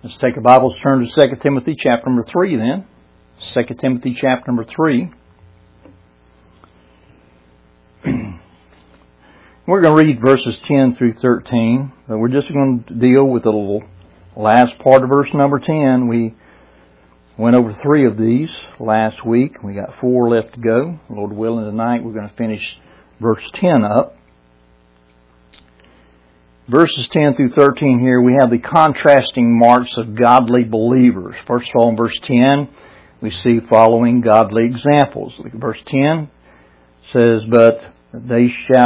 Let's take our Bibles, turn to 2 Timothy chapter number 3 then. 2 Timothy chapter number 3. We're going to read verses 10 through 13, but we're just going to deal with the little last part of verse number 10. We went over 3 of these last week. We got 4 left to go. Lord willing, tonight we're going to finish verse 10 up. Verses 10 through 13 here, we have the contrasting marks of godly believers. First of all, in verse 10, we see following godly examples. Verse 10 says, But thou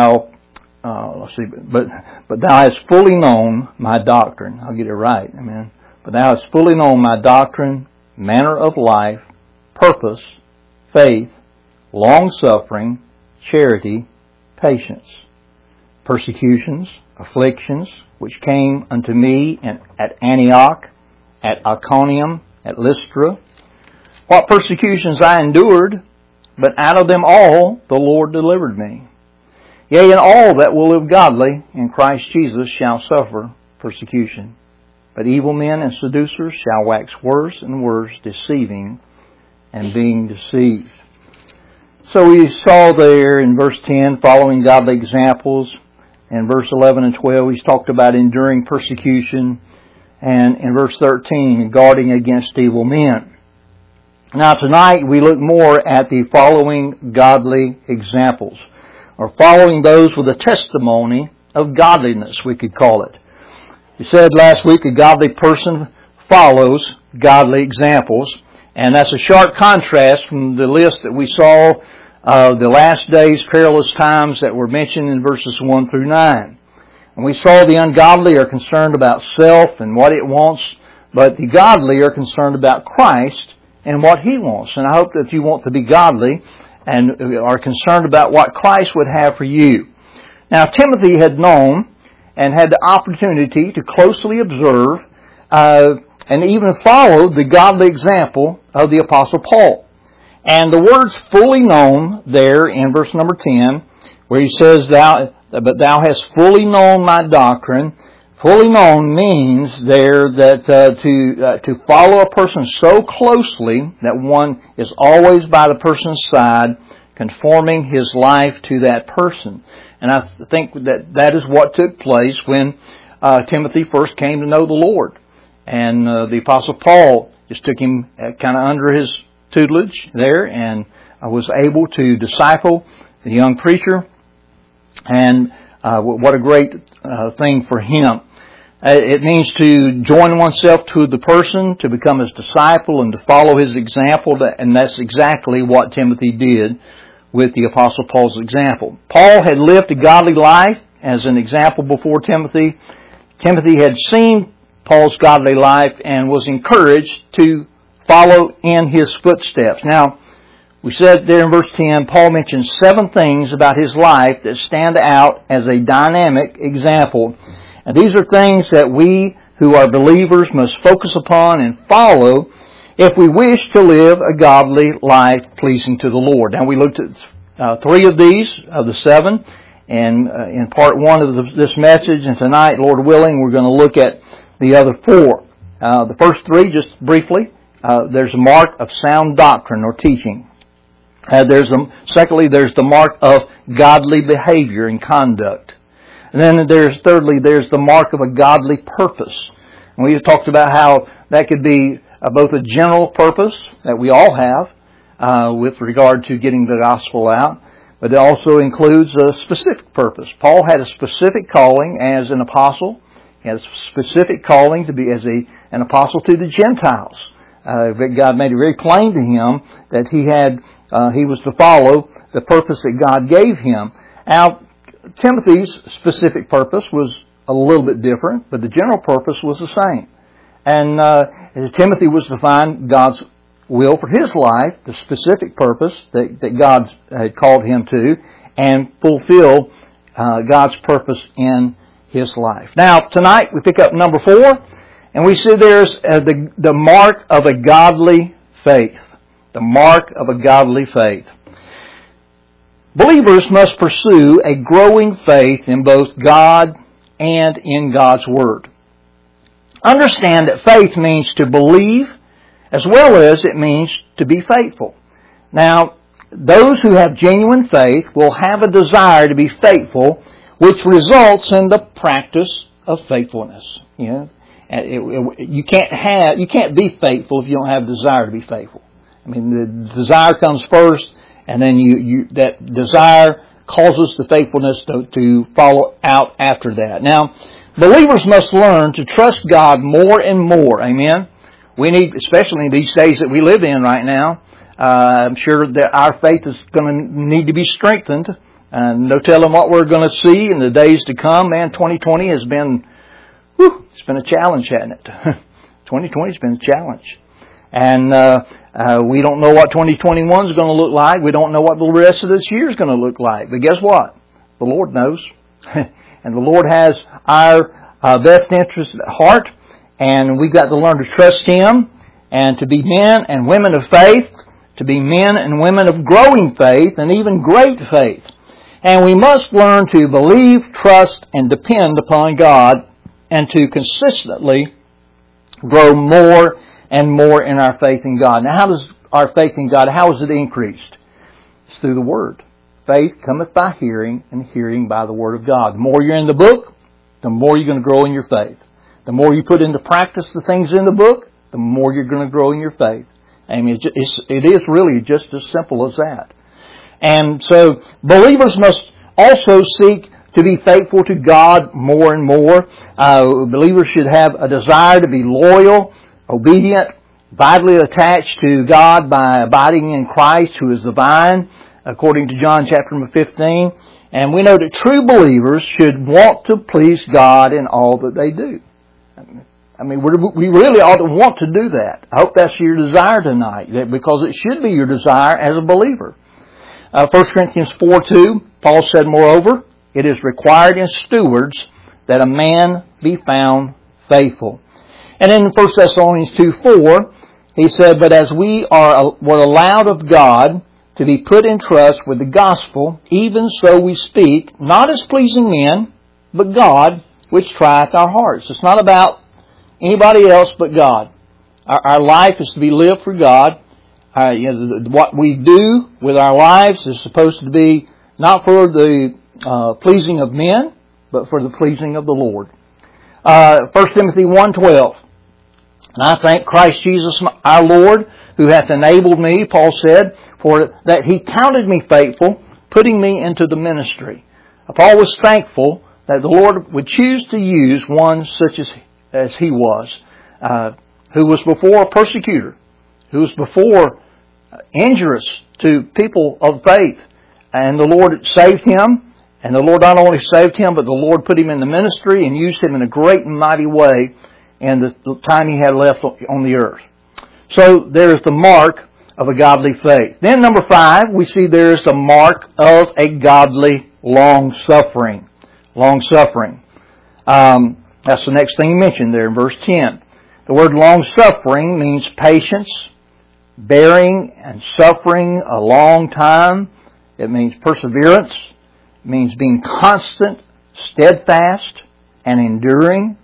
hast fully known my doctrine. I'll get it right. Amen. But thou hast fully known my doctrine, manner of life, purpose, faith, long-suffering, charity, patience, persecutions, afflictions, which came unto me at Antioch, at Iconium, at Lystra. What persecutions I endured, but out of them all the Lord delivered me. Yea, and all that will live godly in Christ Jesus shall suffer persecution. But evil men and seducers shall wax worse and worse, deceiving and being deceived. So we saw there in verse 10, following godly examples. In verse 11 and 12, he's talked about enduring persecution. And in verse 13, guarding against evil men. Now tonight we look more at the following godly examples, or following those with a testimony of godliness, we could call it. We said last week a godly person follows godly examples, and that's a sharp contrast from the list that we saw the last days, perilous times that were mentioned in verses 1 through 9. And we saw the ungodly are concerned about self and what it wants, but the godly are concerned about Christ and what He wants. And I hope that you want to be godly and are concerned about what Christ would have for you. Now, Timothy had known and had the opportunity to closely observe and even follow the godly example of the Apostle Paul. And the words fully known there in verse number 10, where he says, But thou hast fully known my doctrine. Fully known means there that to follow a person so closely that one is always by the person's side, conforming his life to that person. And I think that is what took place when Timothy first came to know the Lord. And the Apostle Paul just took him kind of under his tutelage there and was able to disciple the young preacher. And what a great thing for him. It means to join oneself to the person, to become his disciple, and to follow his example. And that's exactly what Timothy did with the Apostle Paul's example. Paul had lived a godly life as an example before Timothy. Timothy had seen Paul's godly life and was encouraged to follow in his footsteps. Now, we said there in verse 10, Paul mentions 7 things about his life that stand out as a dynamic example. And these are things that we who are believers must focus upon and follow if we wish to live a godly life pleasing to the Lord. Now, we looked at 3 of these, of the 7, and in part 1 of this message, and tonight, Lord willing, we're going to look at the other 4. The first 3, just briefly, there's a mark of sound doctrine or teaching. Secondly, there's the mark of godly behavior and conduct. And then thirdly, there's the mark of a godly purpose. And we talked about how that could be both a general purpose that we all have with regard to getting the gospel out, but it also includes a specific purpose. Paul had a specific calling as an apostle. He had a specific calling to be as an apostle to the Gentiles. God made it very plain to him that he was to follow the purpose that God gave him. Now, Timothy's specific purpose was a little bit different, but the general purpose was the same. And Timothy was to find God's will for his life, the specific purpose that God had called him to, and fulfill God's purpose in his life. Now, tonight we pick up number 4. And we see there's the mark of a godly faith. The mark of a godly faith. Believers must pursue a growing faith in both God and in God's Word. understand that faith means to believe as well as it means to be faithful. Now, those who have genuine faith will have a desire to be faithful, which results in the practice of faithfulness. You know, you can't be faithful if you don't have a desire to be faithful. I mean, the desire comes first, and then that desire causes the faithfulness to follow out after that. Now, believers must learn to trust God more and more. Amen. We need, especially in these days that we live in right now, I'm sure that our faith is going to need to be strengthened. No telling what we're going to see in the days to come. Man, 2020 has been, it's been a challenge, hasn't it? 2020 has been a challenge. And we don't know what 2021 is going to look like. We don't know what the rest of this year is going to look like. But guess what? The Lord knows. And the Lord has our best interest at heart. And we've got to learn to trust Him and to be men and women of faith, to be men and women of growing faith and even great faith. And we must learn to believe, trust, and depend upon God and to consistently grow more and more in our faith in God. Now, how does our faith in God, how is it increased? It's through the Word. Faith cometh by hearing, and hearing by the Word of God. The more you're in the book, the more you're going to grow in your faith. The more you put into practice the things in the book, the more you're going to grow in your faith. I mean, it is really just as simple as that. And so, believers must also seek to be faithful to God more and more. Believers should have a desire to be loyal, obedient, vitally attached to God by abiding in Christ, who is the vine, according to John chapter 15. And we know that true believers should want to please God in all that they do. I mean, we really ought to want to do that. I hope that's your desire tonight, because it should be your desire as a believer. 1 Corinthians 4:2, Paul said, moreover, it is required in stewards that a man be found faithful. And in 1 Thessalonians 2:4, he said, but as we were allowed of God to be put in trust with the gospel, even so we speak, not as pleasing men, but God, which trieth our hearts. It's not about anybody else but God. Our life is to be lived for God. What we do with our lives is supposed to be not for the pleasing of men, but for the pleasing of the Lord. 1 Timothy 1:12. And I thank Christ Jesus our Lord, who hath enabled me, Paul said, for that He counted me faithful, putting me into the ministry. Paul was thankful that the Lord would choose to use one such as he was, who was before a persecutor, who was before injurious to people of faith. And the Lord saved him, and the Lord not only saved him, but the Lord put him in the ministry and used him in a great and mighty way in the time he had left on the earth. So there's the mark of a godly faith. Then number 5, we see there's the mark of a godly long-suffering. Long-suffering. That's the next thing he mentioned there in verse 10. The word long-suffering means patience, bearing and suffering a long time. It means perseverance. It means being constant, steadfast, and enduring.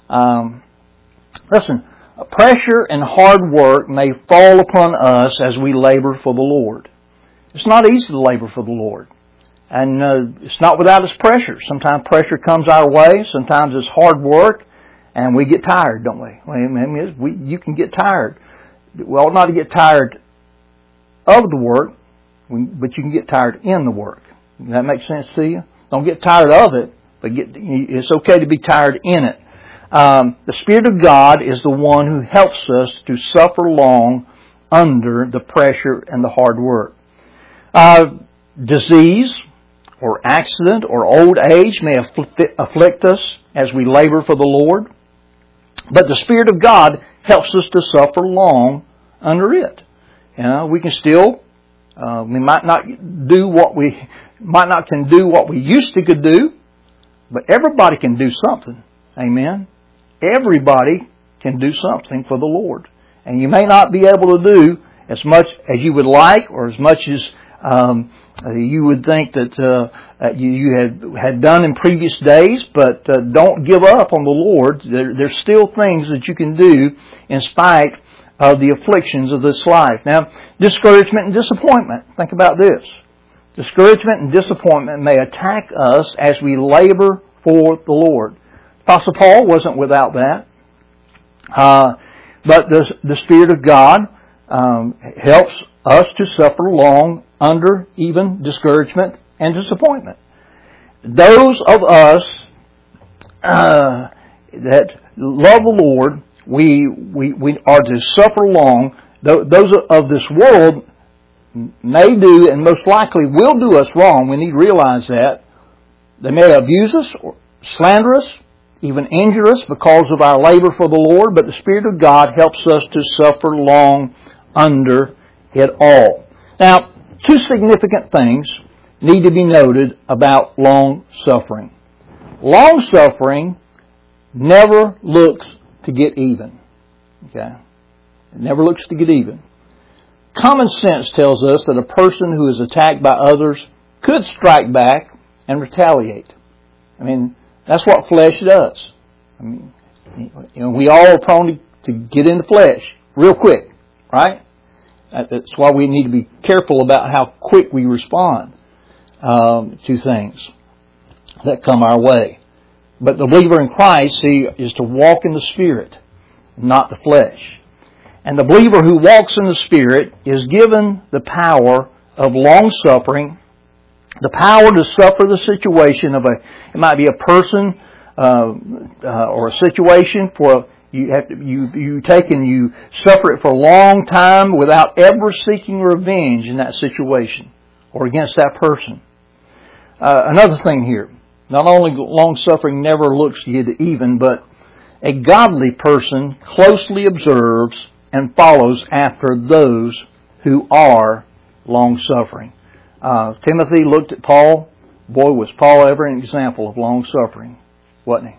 Listen, pressure and hard work may fall upon us as we labor for the Lord. It's not easy to labor for the Lord. And it's not without its pressure. Sometimes pressure comes our way. Sometimes it's hard work. And we get tired, don't we? You can get tired. We ought not to get tired of the work, but you can get tired in the work. Does that make sense to you? Don't get tired of it, but it's okay to be tired in it. The Spirit of God is the one who helps us to suffer long under the pressure and the hard work. Disease or accident or old age may afflict us as we labor for the Lord, but the Spirit of God helps us to suffer long under it. We can still, we might not can do what we used to could do, but everybody can do something. Amen. Everybody can do something for the Lord. And you may not be able to do as much as you would like or as much as you would think that you had done in previous days, but don't give up on the Lord. There's still things that you can do in spite of the afflictions of this life. Now, discouragement and disappointment. Think about this. Discouragement and disappointment may attack us as we labor for the Lord. Apostle Paul wasn't without that. But the Spirit of God helps us to suffer long under even discouragement and disappointment. Those of us that love the Lord, we are to suffer long. Those of this world may do and most likely will do us wrong. We need to realize that. They may abuse us, or slander us, even injure us because of our labor for the Lord, but the Spirit of God helps us to suffer long under it all. Now, two significant things need to be noted about long suffering. Long suffering never looks to get even. Okay? It never looks to get even. Common sense tells us that a person who is attacked by others could strike back and retaliate. I mean, that's what flesh does. I mean, we all are prone to get in the flesh real quick, right? That's why we need to be careful about how quick we respond to things that come our way. But the believer in Christ, see, is to walk in the Spirit, not the flesh. And the believer who walks in the Spirit is given the power of long suffering, the power to suffer the situation of it might be a person or a situation for you take and you suffer it for a long time without ever seeking revenge in that situation or against that person. Another thing here, not only long suffering never looks to get even, but a godly person closely observes and follows after those who are long-suffering. Timothy looked at Paul. Boy, was Paul ever an example of long-suffering, wasn't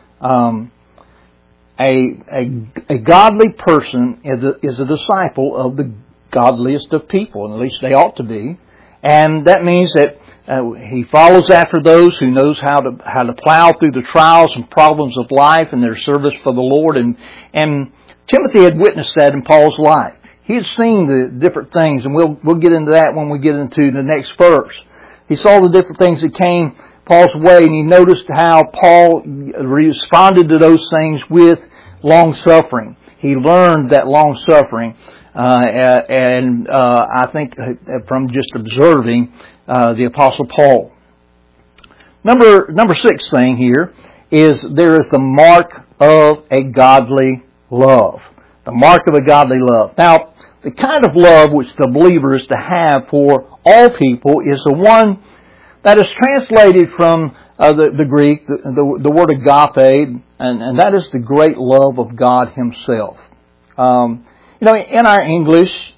he? A godly person is a disciple of the godliest of people, and at least they ought to be. And that means that he follows after those who knows how to plow through the trials and problems of life and their service for the Lord. And Timothy had witnessed that in Paul's life. He had seen the different things, and we'll get into that when we get into the next verse. He saw the different things that came Paul's way, and he noticed how Paul responded to those things with long suffering. He learned that long suffering, and I think from just observing the Apostle Paul. Number 6 thing here is there is the mark of a godly love. The mark of a godly love. Now, the kind of love which the believer is to have for all people is the one that is translated from the Greek, the word agape, and that is the great love of God Himself. In our English,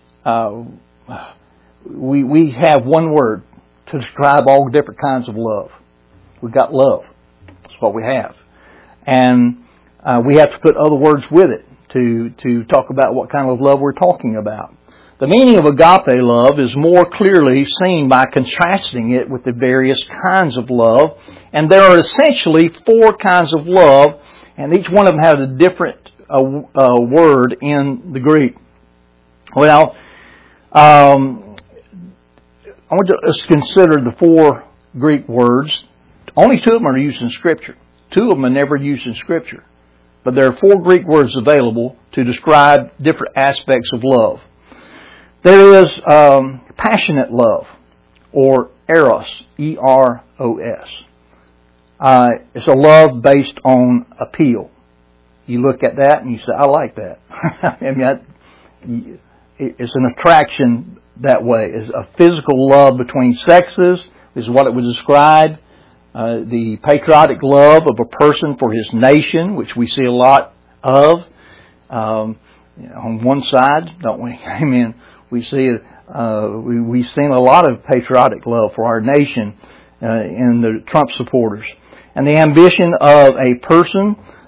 we have one word to describe all different kinds of love. We've got love. That's what we have. And we have to put other words with it to talk about what kind of love we're talking about. The meaning of agape love is more clearly seen by contrasting it with the various kinds of love. And there are essentially 4 kinds of love, and each one of them has a different word in the Greek. Well, I want to consider the 4 Greek words. Only 2 of them are used in Scripture. 2 of them are never used in Scripture. But there are 4 Greek words available to describe different aspects of love. There is passionate love, or eros, E-R-O-S. It's a love based on appeal. You look at that and you say, I like that. I mean, it's an attraction that way. It's a physical love between sexes is what it would describe. The patriotic love of a person for his nation, which we see a lot of on one side, don't we? I mean, we see we've seen a lot of patriotic love for our nation in the Trump supporters, and the ambition of a person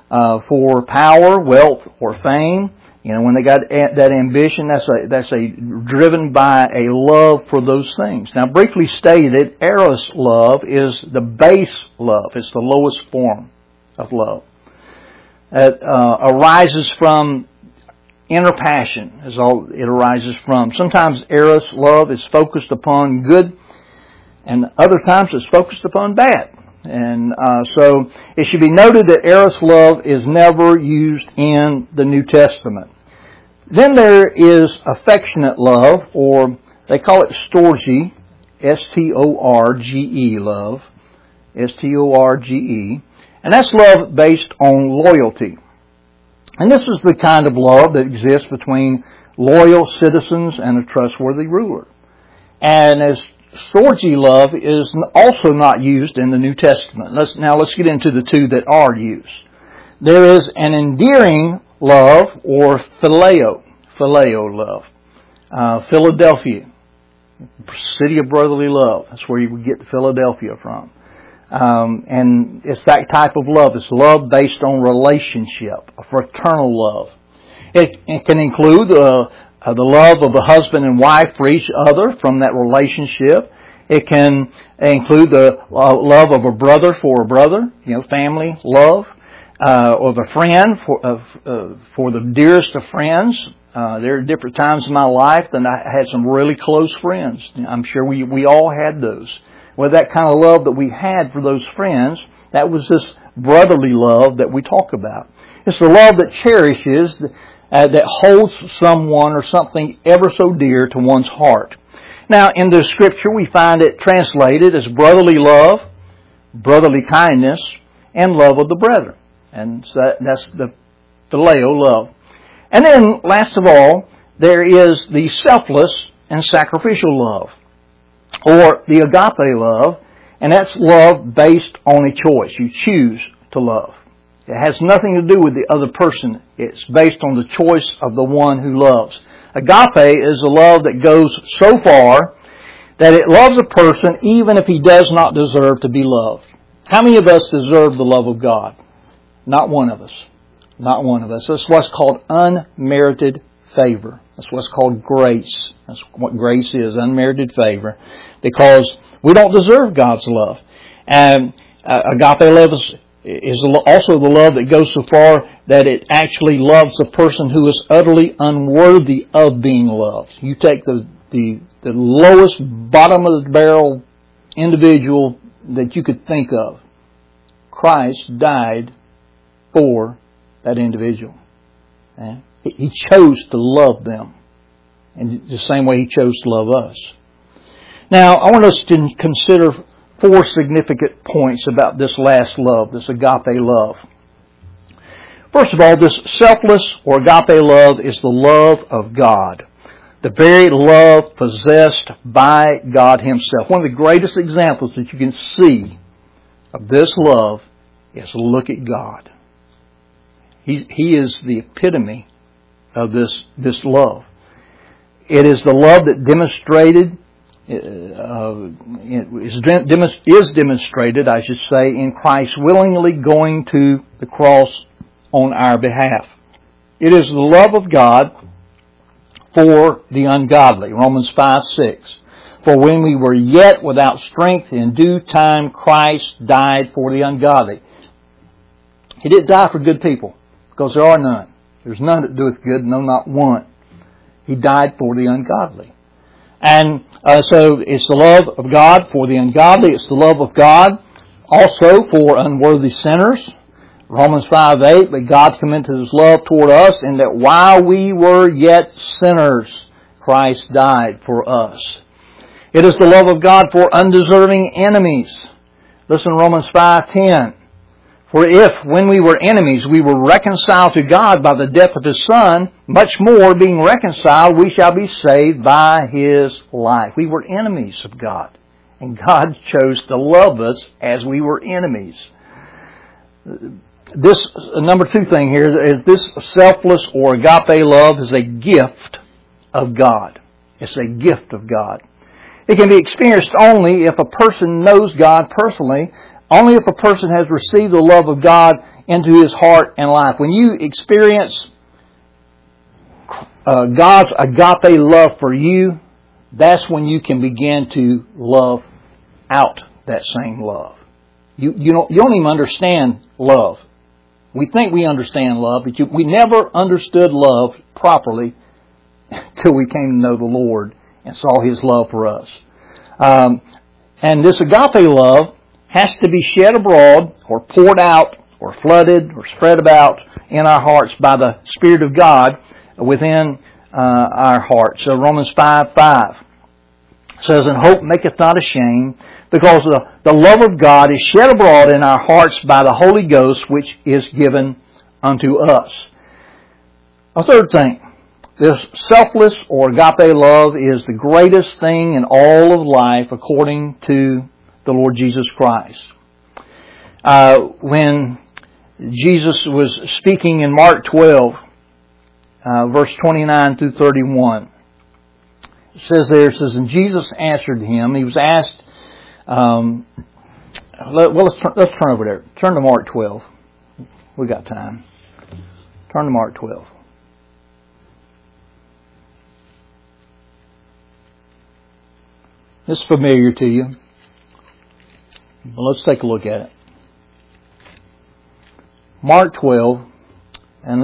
for power, wealth, or fame. You know, when they got that ambition, that's driven by a love for those things. Now, briefly stated, eros love is the base love. It's the lowest form of love. It arises from inner passion, is all it arises from. Sometimes eros love is focused upon good, and other times it's focused upon bad. And so it should be noted that eros love is never used in the New Testament. Then there is affectionate love, or they call it storge, S-T-O-R-G-E love, S-T-O-R-G-E, and that's love based on loyalty. And this is the kind of love that exists between loyal citizens and a trustworthy ruler. And as storge love is also not used in the New Testament. Let's get into the two that are used. There is an endearing love, or phileo love. Philadelphia, city of brotherly love. That's where you would get Philadelphia from. And it's that type of love. It's love based on relationship, a fraternal love. It can include the love of a husband and wife for each other from that relationship. It can include the love of a brother for a brother, family love, or the friend for the dearest of friends. There are different times in my life that I had some really close friends. I'm sure we all had those. Well, that kind of love that we had for those friends, that was this brotherly love that we talk about. It's the love that cherishes, that holds someone or something ever so dear to one's heart. Now, in the Scripture, we find it translated as brotherly love, brotherly kindness, and love of the brethren. And so that's the phileo love. And then, last of all, there is the selfless and sacrificial love, or the agape love, and that's love based on a choice. You choose to love. It has nothing to do with the other person. It's based on the choice of the one who loves. Agape is a love that goes so far that it loves a person even if he does not deserve to be loved. How many of us deserve the love of God? Not one of us. Not one of us. That's what's called unmerited favor. That's what's called grace. That's what grace is, unmerited favor. Because we don't deserve God's love. And agape love is also the love that goes so far that it actually loves a person who is utterly unworthy of being loved. You take the lowest, bottom of the barrel individual that you could think of. Christ died for that individual. He chose to love them in the same way He chose to love us. Now, I want us to consider 4 significant points about this last love, this agape love. First of all, this selfless or agape love is the love of God. The very love possessed by God Himself. One of the greatest examples that you can see of this love is look at God. He is the epitome of this love. It is the love that is demonstrated, I should say, in Christ willingly going to the cross on our behalf. It is the love of God for the ungodly. Romans 5:6. For when we were yet without strength, in due time Christ died for the ungodly. He didn't die for good people, because there are none. There's none that doeth good, no, not one. He died for the ungodly. And so it's the love of God for the ungodly. It's the love of God also for unworthy sinners. Romans 5:8, but God commended His love toward us in that while we were yet sinners, Christ died for us. It is the love of God for undeserving enemies. Listen to Romans 5:10. For if, when we were enemies, we were reconciled to God by the death of His Son, much more, being reconciled, we shall be saved by His life. We were enemies of God, and God chose to love us as we were enemies. This, number 2 thing here, is this selfless or agape love is a gift of God. It's a gift of God. It can be experienced only if a person knows God personally, only if a person has received the love of God into his heart and life. When you experience God's agape love for you, that's when you can begin to love out that same love. You don't even understand love. We think we understand love, but we never understood love properly until we came to know the Lord and saw His love for us. And this agape love has to be shed abroad or poured out or flooded or spread about in our hearts by the Spirit of God within our hearts. So Romans 5:5 says, "And hope maketh not ashamed, because the love of God is shed abroad in our hearts by the Holy Ghost, which is given unto us." A third thing, this selfless or agape love is the greatest thing in all of life according to the Lord Jesus Christ. When Jesus was speaking in Mark 12, verse 29 through 31, it says there, it says, "And Jesus answered him." He was asked, let's turn over there. Turn to Mark 12. We got time. Turn to Mark 12. This is familiar to you. Well, let's take a look at it. Mark 12, and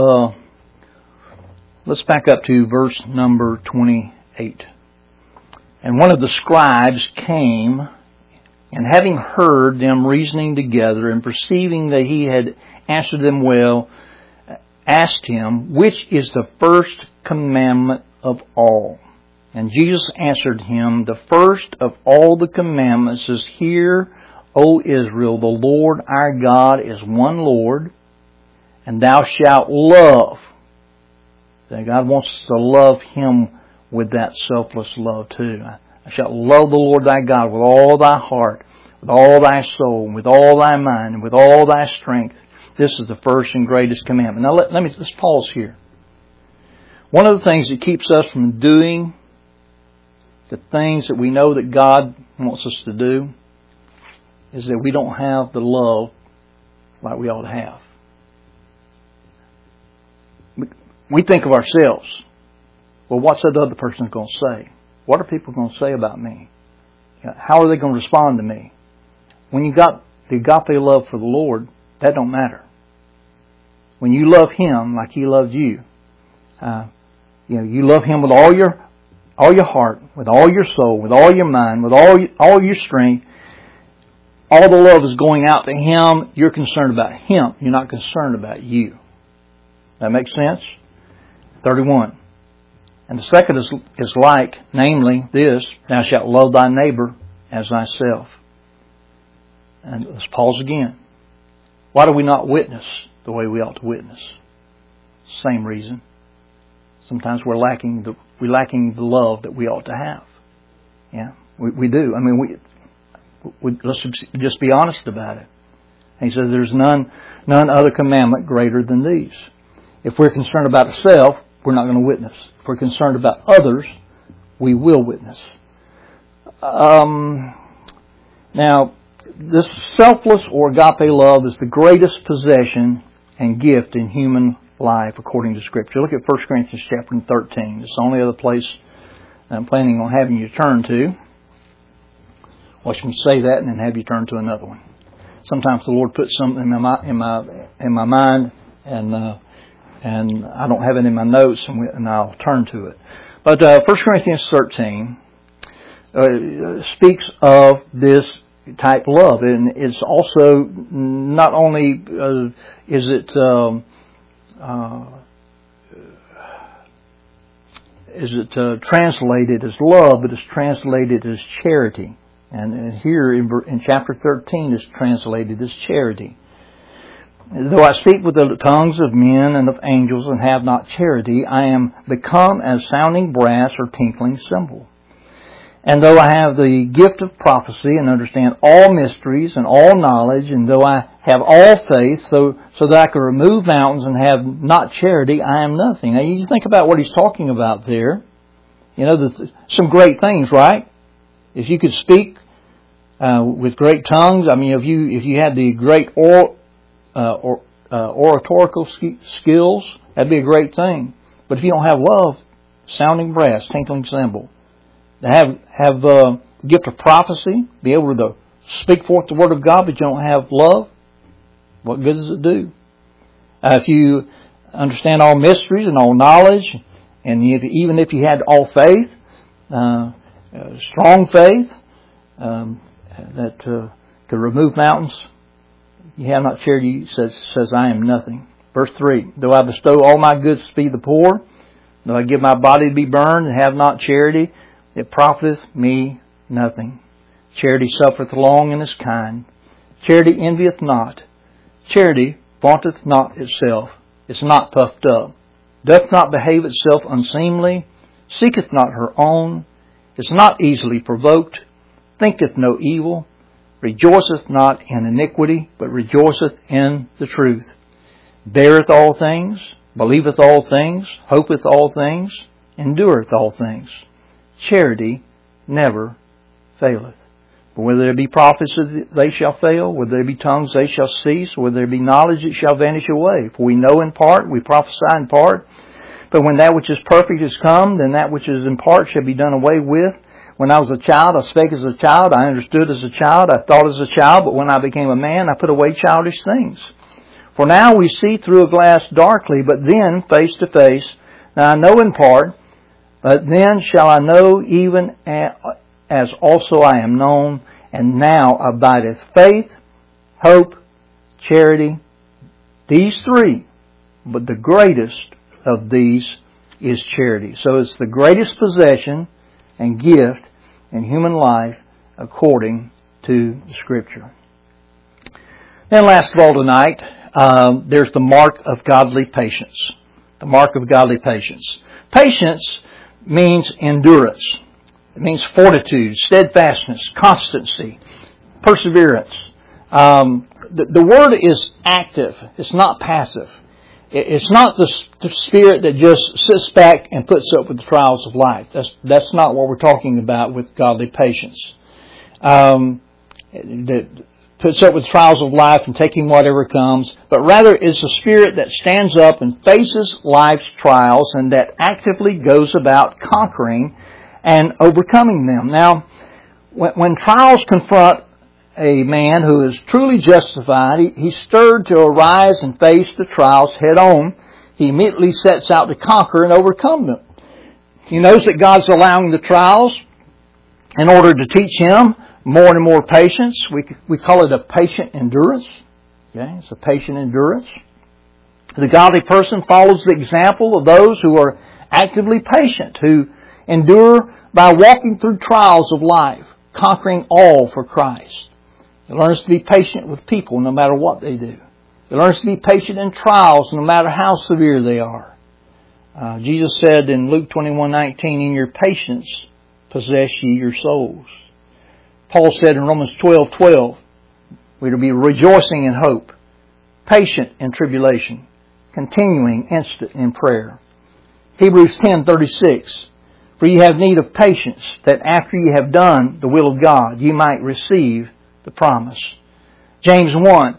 let's back up to verse number 28. "And one of the scribes came, and having heard them reasoning together, and perceiving that he had answered them well, asked him, Which is the first commandment of all? And Jesus answered him, The first of all the commandments is, Hear, O Israel, the Lord our God is one Lord, and thou shalt love." So God wants us to love Him with that selfless love too. "Thou shalt love the Lord thy God with all thy heart, with all thy soul, with all thy mind, and with all thy strength. This is the first and greatest commandment." Now let's pause here. One of the things that keeps us from doing the things that we know that God wants us to do is that we don't have the love like we ought to have. We think of ourselves. Well, what's that other person going to say? What are people going to say about me? How are they going to respond to me? When you got the agape love for the Lord, that don't matter. When you love Him like He loved you, you love Him with all your heart, with all your soul, with all your mind, with all your strength. All the love is going out to Him. You're concerned about Him. You're not concerned about you. That makes sense? 31. "And the second is like, namely this, Thou shalt love thy neighbor as thyself." And let's pause again. Why do we not witness the way we ought to witness? Same reason. Sometimes we're lacking the love that we ought to have. Yeah, we do. I mean, let's just be honest about it. And He says there's none other commandment greater than these. If we're concerned about ourselves, we're not going to witness. If we're concerned about others, we will witness. Now, this selfless or agape love is the greatest possession and gift in human life according to Scripture. Look at 1 Corinthians chapter 13. It's the only other place I'm planning on having you turn to. Watch me say that and then have you turn to another one. Sometimes the Lord puts something in my mind and I don't have it in my notes and I'll turn to it. But 1 Corinthians 13 speaks of this type love, and it's also not only is it translated as love, but it's translated as charity. And here in chapter 13 it's translated as charity. "Though I speak with the tongues of men and of angels and have not charity, I am become as sounding brass or tinkling cymbal. And though I have the gift of prophecy and understand all mysteries and all knowledge, and though I have all faith so that I can remove mountains and have not charity, I am nothing." Now you just think about what he's talking about there. You know, some great things, right? If you could speak with great tongues, I mean, if you had the great oratorical skills, that'd be a great thing. But if you don't have love, sounding brass, tinkling cymbal. To have gift of prophecy, be able to speak forth the Word of God, but you don't have love, what good does it do? If you understand all mysteries and all knowledge, and even if you had all faith, strong faith, that could remove mountains, you have not charity, says I am nothing. Verse 3, though I bestow all my goods to feed the poor, though I give my body to be burned and have not charity, it profiteth me nothing. Charity suffereth long and is kind. Charity envieth not. Charity vaunteth not itself. Is not puffed up. Doth not behave itself unseemly. Seeketh not her own. Is not easily provoked. Thinketh no evil. Rejoiceth not in iniquity, but rejoiceth in the truth. Beareth all things. Believeth all things. Hopeth all things. Endureth all things. Charity never faileth. But whether there be prophets, they shall fail. Whether there be tongues, they shall cease. Whether there be knowledge, it shall vanish away. For we know in part, we prophesy in part. But when that which is perfect is come, then that which is in part shall be done away with. When I was a child, I spake as a child. I understood as a child. I thought as a child. But when I became a man, I put away childish things. For now we see through a glass darkly, but then face to face. Now I know in part, but then shall I know even as also I am known. And now abideth faith, hope, charity. These three, but the greatest of these is charity. So it's the greatest possession and gift in human life according to the Scripture. And last of all tonight, there's the mark of godly patience. The mark of godly patience. Patience means endurance. It means fortitude, steadfastness, constancy, perseverance. The word is active. It's not passive. It's not the spirit that just sits back and puts up with the trials of life. That's not what we're talking about with godly patience. That puts up with trials of life and taking whatever comes, but rather is a spirit that stands up and faces life's trials and that actively goes about conquering and overcoming them. Now, when trials confront a man who is truly justified, he's stirred to arise and face the trials head on. He immediately sets out to conquer and overcome them. He knows that God's allowing the trials in order to teach him more and more patience. We call it a patient endurance. Okay, it's a patient endurance. The godly person follows the example of those who are actively patient, who endure by walking through trials of life, conquering all for Christ. He learns to be patient with people no matter what they do. He learns to be patient in trials no matter how severe they are. Jesus said in Luke 21:19, in your patience possess ye your souls. Paul said in Romans 12:12, we're to be rejoicing in hope, patient in tribulation, continuing instant in prayer. Hebrews 10:36, for ye have need of patience, that after ye have done the will of God, ye might receive the promise. James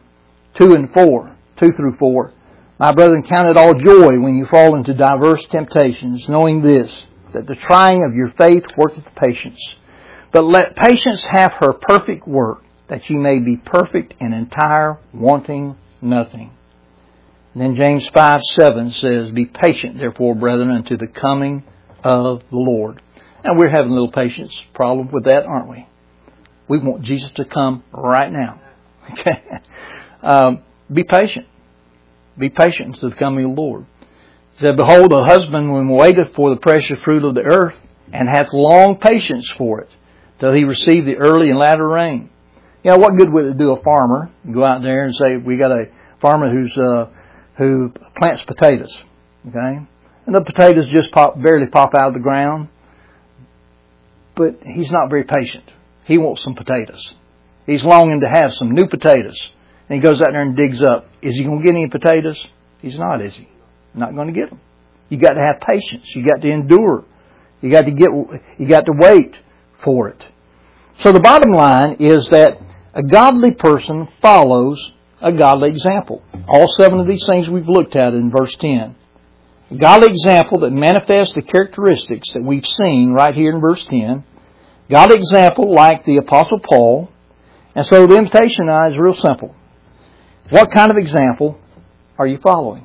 1:2 through 4. My brethren, count it all joy when you fall into diverse temptations, knowing this, that the trying of your faith worketh patience. But let patience have her perfect work, that ye may be perfect and entire, wanting nothing. And then James 5:7 says, be patient, therefore, brethren, unto the coming of the Lord. And we're having a little patience problem with that, aren't we? We want Jesus to come right now. Okay. Be patient. Be patient until the coming of the Lord. It said, behold, the husbandman waiteth for the precious fruit of the earth, and hath long patience for it, till he receive the early and latter rain. You know, what good would it do a farmer go out there and say, we got a farmer who plants potatoes, okay? And the potatoes just barely pop out of the ground. But he's not very patient. He wants some potatoes. He's longing to have some new potatoes. And he goes out there and digs up. Is he going to get any potatoes? He's not, is he? Not going to get them. You got to have patience. You got to endure. You got to wait for it. So the bottom line is that a godly person follows a godly example. All 7 of these things we've looked at in verse 10. A godly example that manifests the characteristics that we've seen right here in verse 10. Godly example like the Apostle Paul. And so the invitation now is real simple. What kind of example are you following?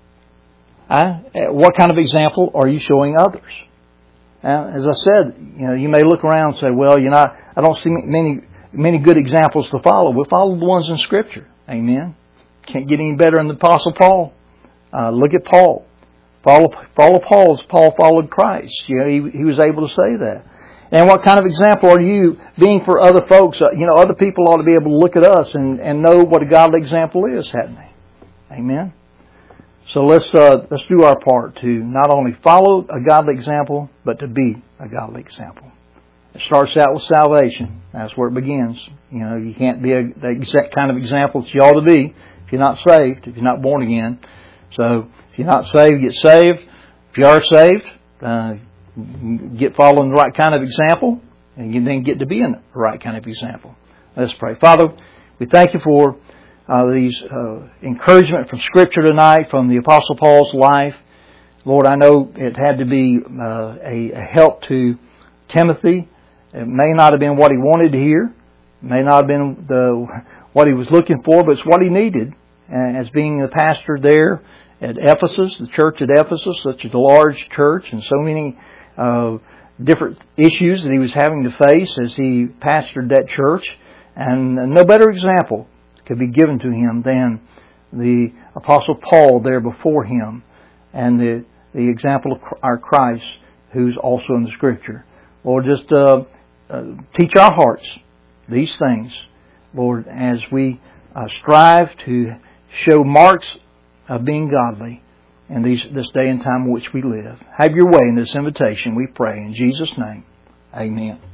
What kind of example are you showing others? As I said, you may look around and say, well, I don't see many good examples to follow. We'll follow the ones in Scripture. Amen. Can't get any better than the Apostle Paul. Look at Paul. Follow Paul as Paul followed Christ. He was able to say that. And what kind of example are you being for other folks? Other people ought to be able to look at us and know what a godly example is, hadn't they? Amen. So let's do our part to not only follow a godly example, but to be a godly example. It starts out with salvation. That's where it begins. You can't be the exact kind of example that you ought to be if you're not saved, if you're not born again. So if you're not saved, get saved. If you are saved, get following the right kind of example, and you then get to be in the right kind of example. Let's pray. Father, we thank you for these encouragement from Scripture tonight, from the Apostle Paul's life. Lord, I know it had to be a help to Timothy. It may not have been what he wanted to hear. It may not have been what he was looking for, but it's what he needed as being the pastor there at Ephesus, the church at Ephesus, such a large church, and so many different issues that he was having to face as he pastored that church. And no better example could be given to him than the Apostle Paul there before him, and the example of our Christ, who's also in the Scripture. Lord, just teach our hearts these things, Lord, as we strive to show marks of being godly in this day and time in which we live. Have your way in this invitation, we pray. In Jesus' name, amen.